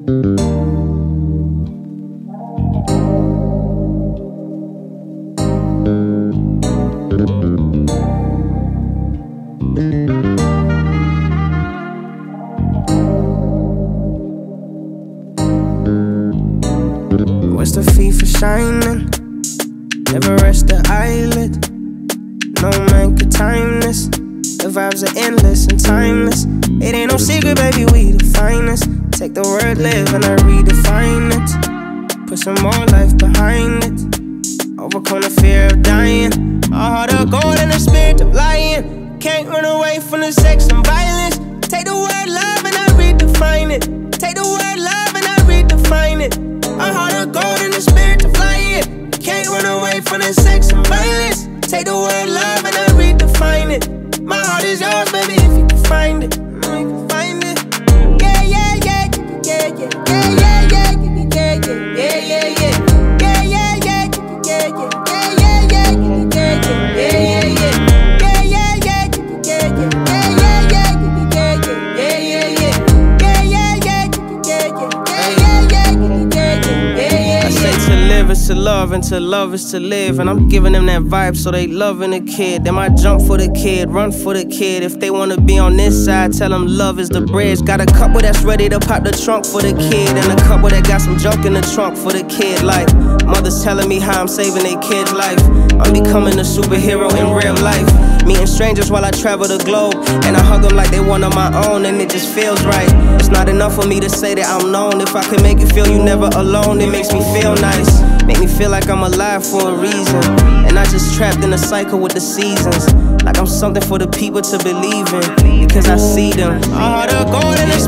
What's the fee for shining? Never rest the eyelid. No man could time this. The vibes are endless and timeless. It ain't no secret, baby, we the finest. Take the word live and I redefine it. Put some more life behind it. Overcome the fear of dying. A heart of gold and a spirit of lion. Can't run away from the sex and violence. Take the word love and I redefine it. Take the word love and I redefine it. A heart of gold and a spirit of lion. Can't run away from the sex and violence. Take the word love and I redefine it. My heart is yours, baby, if you can find it. You can find it. Yeah, yeah, yeah, yeah, yeah, yeah, yeah, yeah, yeah, yeah, yeah, yeah, yeah. Yeah, yeah, yeah, yeah, yeah, yeah, yeah, yeah, yeah, yeah, yeah, yeah. To love and to love is to live. And I'm giving them that vibe so they loving the kid. Then I jump for the kid, run for the kid. If they wanna be on this side, tell them love is the bridge. Got a couple that's ready to pop the trunk for the kid, and a couple that got some junk in the trunk for the kid. Like mothers telling me how I'm saving their kid's life. I'm becoming a superhero in real life. Meeting strangers while I travel the globe, and I hug them like they one of my own, and it just feels right. It's not enough for me to say that I'm known. If I can make you feel you never alone, it makes me feel nice. Make me feel like I'm alive for a reason, and not just trapped in a cycle with the seasons. Like I'm something for the people to believe in, because I see them. A heart of gold and a